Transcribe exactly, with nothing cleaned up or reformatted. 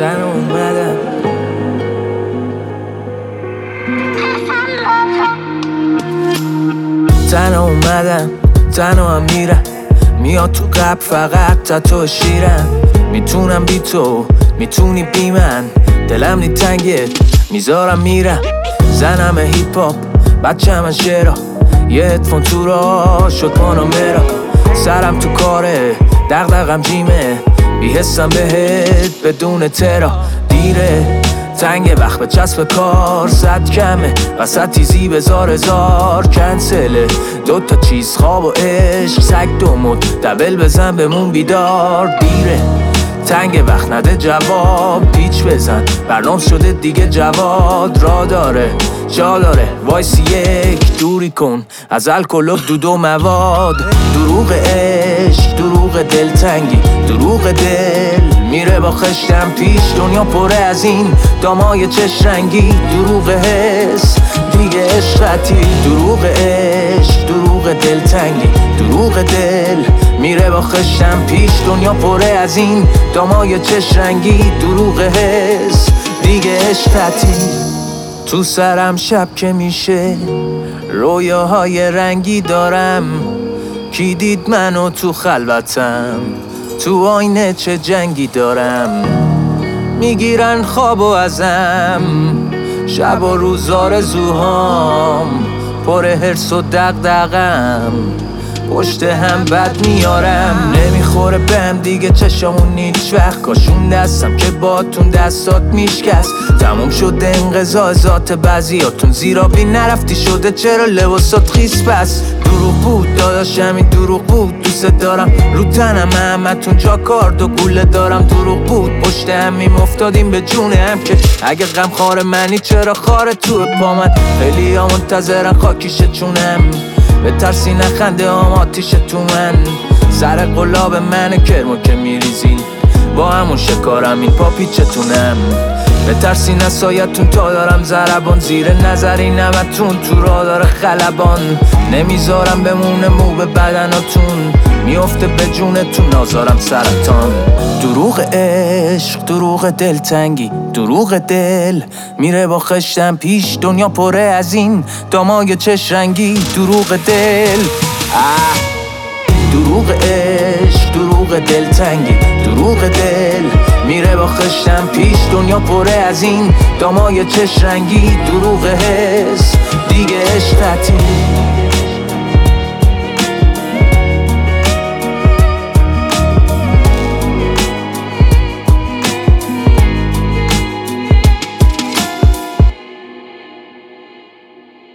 زن اومدم تنها اومدم تنها هم میرم، میاد تو قلب فقط تا تو شیرم. میتونم بی تو میتونی بی من، دلم نی تنگه میذارم میرم. زنم هیپ هاپ بچه من شعرا، یه هدفون تو را شد پانامرا. سرم تو کاره دغدغم جیمه، بی حسم بهت بدون ترا. دیره تنگ وقت به چسب کار صد کمه، وسط تیزی بزار هزار کنسله. دوتا چیز خواب و عشق سگ دو مد، دبل بزن بمون بیدار. دیره تنگ وقت نده جواب پیچ بزن، برنامه شده دیگه جواد را داره جا داره. وایسی یک دوری کن از الکل و دود و مواد. دروغ عشق دروغ دلتنگی دروغ دل میره با خشتم پیش. دنیا پره از این دامای چش رنگی، دروغ حس دیگه عشقتی. دروغ عشق دروغ دلتنگی دروغ دل میره با خشتم پیش. دنیا پره از این دامای چش رنگی، دروغ حس دیگه عشقتی. تو سرم شب که میشه رویاهای رنگی دارم، کی دید منو تو خلوتم، تو آینه چه جنگی دارم. میگیرن خوابو ازم شب و روز آرزوهام، پر حرص و دغدغم پشت هم بد میارم. نمیخوره بهم دیگه چشامون هیچ وقت، کاشون دستم که باتون دستات میشکست. تموم شده انقضا ذات بعضیاتون، زیرا بی نرفتی شده چرا لباسات خیس پس. دروغ بود داداشم این دروغ بود، دوست دارم رو تنم همتون جا کارد و گوله دارم. دروغ بود پشت همیم افتادیم به جون هم، که اگه غم خار منی چرا خاره تو پا من. خیلی ها منتظرن خاکیشه چونم، به ترسی نخنده هم آتیش تو من. سر قلاب منه کرمو که میریزین، با همون شکارم این پا پیچتونم. به ترسی نسایتون تا دارم ضربان، زیر نظری نمتون تو را داره خلبان. نمیذارم بمونه مو به بدناتون، میفته به جونتون نازارم سرطان. دروغ عشق دروغ دلتنگی دروغ دل میره با خشتم پیش. دنیا پره از این دامای چش رنگی، دروغ دل آه. دروغ عشق دروغ دلتنگی دروغ دل میره با خشتم پیش. دنیا پره از این دامای چش رنگی، دروغ حس دیگه عشقتی.